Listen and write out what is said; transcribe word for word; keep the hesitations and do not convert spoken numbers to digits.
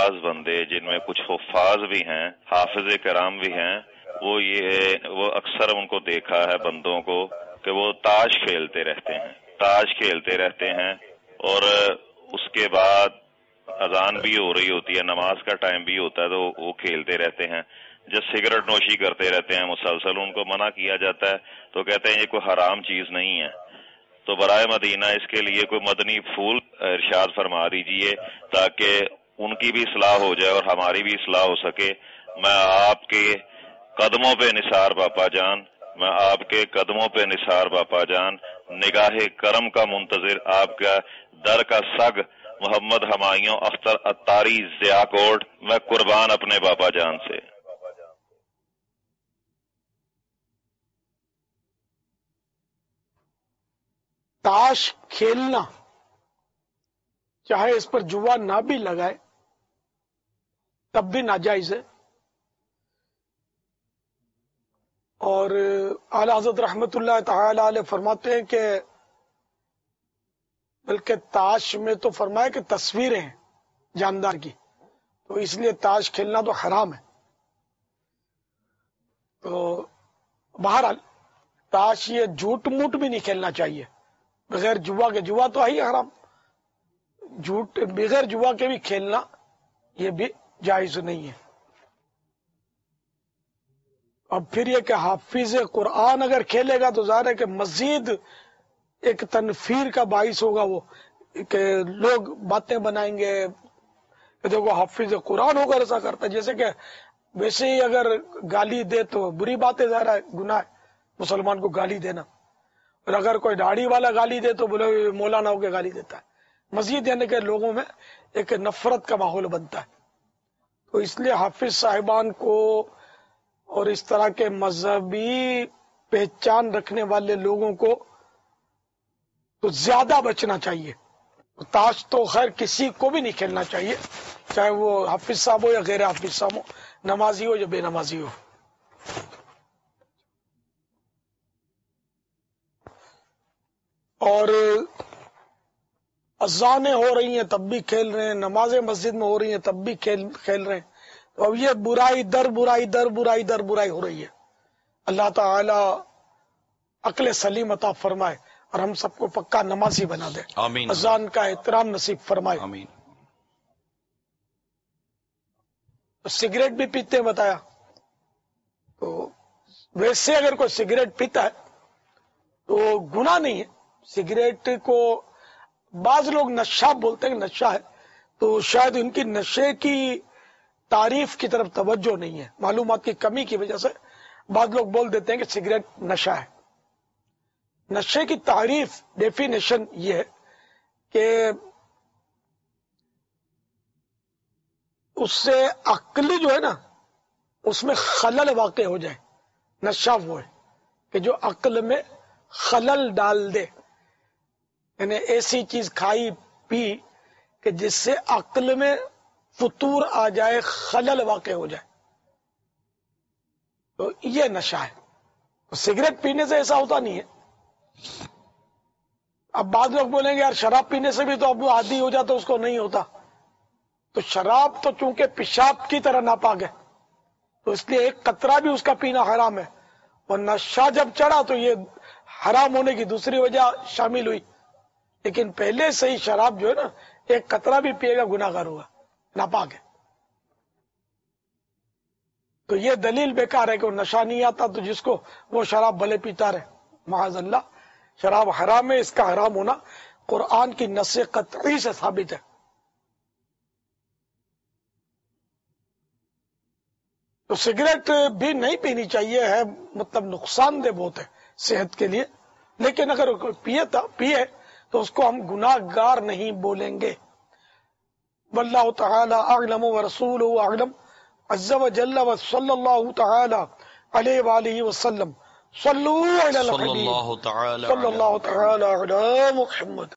بعض بندے جن میں کچھ حفاظ بھی ہیں، حافظ کرام بھی ہیں، وہ یہ وہ اکثر ان کو دیکھا ہے بندوں کو کہ وہ تاش کھیلتے رہتے ہیں تاش کھیلتے رہتے ہیں اور اس کے بعد اذان بھی ہو رہی ہوتی ہے، نماز کا ٹائم بھی ہوتا ہے تو وہ کھیلتے رہتے ہیں، جب سگریٹ نوشی کرتے رہتے ہیں مسلسل۔ ان کو منع کیا جاتا ہے تو کہتے ہیں یہ کوئی حرام چیز نہیں ہے۔ تو برائے مدینہ اس کے لیے کوئی مدنی پھول ارشاد فرما دیجئے تاکہ ان کی بھی اصلاح ہو جائے اور ہماری بھی اصلاح ہو سکے۔ میں آپ کے قدموں پہ نثار باپا جان میں آپ کے قدموں پہ نثار باپا جان، نگاہ کرم کا منتظر، آپ کا در کا سگ محمد ہمایوں اختر اتاری ضیاء کوٹ، میں قربان اپنے باپا جان سے۔ تاش کھیلنا چاہے اس پر جوا نہ بھی لگائے تب بھی ناجائز ہے، اور اعلی حضرت رحمت اللہ تعالی علیہ فرماتے ہیں کہ بلکہ تاش میں تو فرمایا کہ تصویریں ہیں جاندار کی، تو اس لیے تاش کھیلنا تو حرام ہے۔ تو بہرحال تاش یہ جھوٹ موٹ بھی نہیں کھیلنا چاہیے بغیر جوا کے، جوا تو ہے ہی حرام، جھوٹ بغیر جوا کے بھی کھیلنا یہ بھی جائز نہیں ہے۔ اب پھر یہ کہ حافظ قرآن اگر کھیلے گا تو ظاہر ہے کہ مزید ایک تنفیر کا باعث ہوگا، وہ کہ لوگ باتیں بنائیں گے کہ دیکھو حافظ قرآن ہو کر ایسا کرتا ہے، جیسے کہ ویسے ہی اگر گالی دے تو بری بات ہے، ظاہر ہے گناہ ہے مسلمان کو گالی دینا، اور اگر کوئی داڑھی والا گالی دے تو بولے مولانا ہو کے گالی دیتا ہے، مزید یعنی کہ لوگوں میں ایک نفرت کا ماحول بنتا ہے۔ تو اس لیے حافظ صاحبان کو اور اس طرح کے مذہبی پہچان رکھنے والے لوگوں کو تو زیادہ بچنا چاہیے۔ تاش تو خیر کسی کو بھی نہیں کھیلنا چاہیے، چاہے وہ حافظ صاحب ہو یا غیر حافظ صاحب ہو، نمازی ہو یا بے نمازی ہو۔ اور اذانیں ہو رہی ہیں تب بھی کھیل رہے ہیں، نمازیں مسجد میں ہو رہی ہیں تب بھی کھیل کھیل رہے ہیں، تو اب یہ برائی در برائی در برائی در برائی ہو رہی ہے۔ اللہ تعالی عقل سلیم عطا فرمائے اور ہم سب کو پکا نمازی بنا دے، آمین، اذان کا احترام نصیب فرمائے۔ آمین۔ سگریٹ بھی پیتے ہیں بتایا، تو ویسے اگر کوئی سگریٹ پیتا ہے تو گناہ نہیں ہے۔ سگریٹ کو بعض لوگ نشہ بولتے ہیں، نشہ ہے، تو شاید ان کی نشے کی تعریف کی طرف توجہ نہیں ہے، معلومات کی کمی کی وجہ سے بعض لوگ بول دیتے ہیں کہ سگریٹ نشہ ہے۔ نشے کی تعریف ڈیفینیشن یہ ہے کہ اس سے عقل جو ہے نا اس میں خلل واقع ہو جائے، نشہ وہ ہے کہ جو عقل میں خلل ڈال دے، یعنی ایسی چیز کھائی پی کہ جس سے عقل میں فطور آ جائے، خلل واقع ہو جائے، تو یہ نشہ ہے۔ تو سگریٹ پینے سے ایسا ہوتا نہیں ہے۔ اب بعض لوگ بولیں گے یار شراب پینے سے بھی تو اب وہ عادی ہو جاتا، اس کو نہیں ہوتا، تو شراب تو چونکہ پیشاب کی طرح ناپاک ہے، تو اس لیے ایک قطرہ بھی اس کا پینا حرام ہے، اور نشہ جب چڑھا تو یہ حرام ہونے کی دوسری وجہ شامل ہوئی، لیکن پہلے سے ہی شراب جو ہے نا ایک قطرہ بھی پیے گا گناہ گار ہوگا، ناپاک ہے۔ تو یہ دلیل بیکار ہے کہ وہ نشہ نہیں آتا تو جس کو وہ شراب بھلے پیتا رہے، معاذ اللہ، شراب حرام ہے، اس کا حرام ہونا قرآن کی نص قطعی سے ثابت ہے۔ تو سگریٹ بھی نہیں پینی چاہیے، ہے مطلب نقصان دہ بہت ہے صحت کے لیے، لیکن اگر کوئی پیے تھا پیے تو اس کو ہم گناہ گار نہیں بولیں گے۔ واللہ تعالی اعلم ورسولہ اعلم عز وجل وصلی اللہ تعالی علیہ وآلہ وسلم۔ صلو علی الحبیب صلی اللہ تعالی علی محمد۔